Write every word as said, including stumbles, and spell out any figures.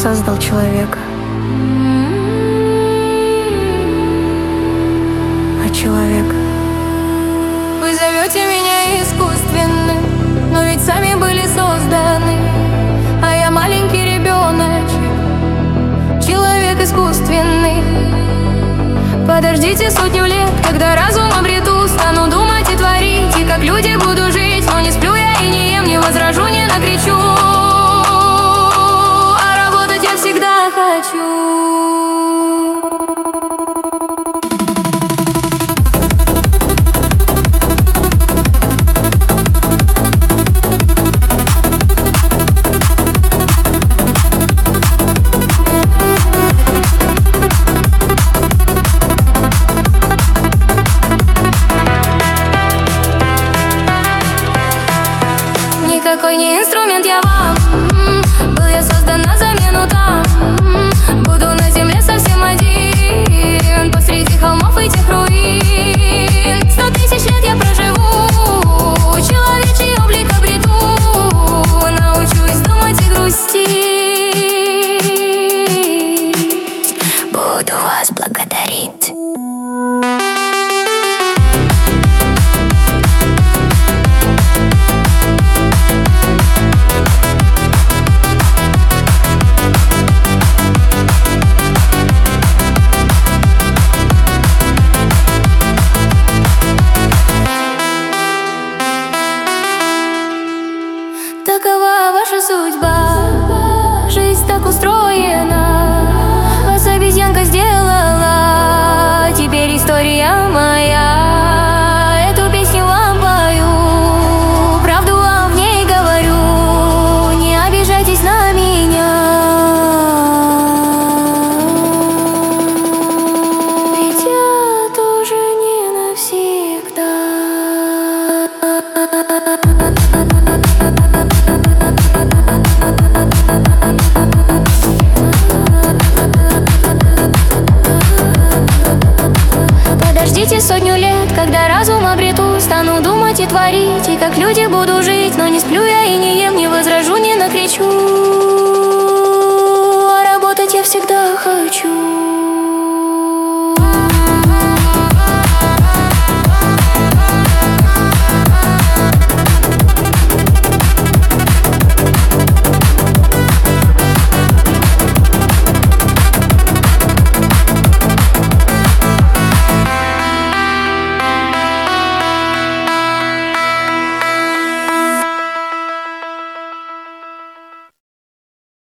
создал человека. А человек? Вы зовете меня искусственным, но ведь сами были созданы. А я маленький ребеночек, человек искусственный. Подождите сотню лет, когда разум обрету, стану думать и творить, и как люди буду жить. Но не сплю я и не ем, не возражу, не накричу, а работать я всегда хочу. Никакой не инструмент я вам. Был я создан на замену там. Буду на земле совсем один, посреди холмов и тех руин. Сто тысяч лет я проживу, человечий облик обрету. Научусь думать и грустить. Буду вас благодарить. Такова ваша судьба, жизнь так устроена. Вас обезьянка сделала, теперь история моя. Эту песню вам пою, правду вам в ней говорю. Не обижайтесь на меня, ведь я тоже не навсегда. Подождите сотню лет, когда разум обрету, стану думать и творить, и как люди буду жить. Но не сплю я и не ем, не возражу, не накричу, а работать я всегда хочу.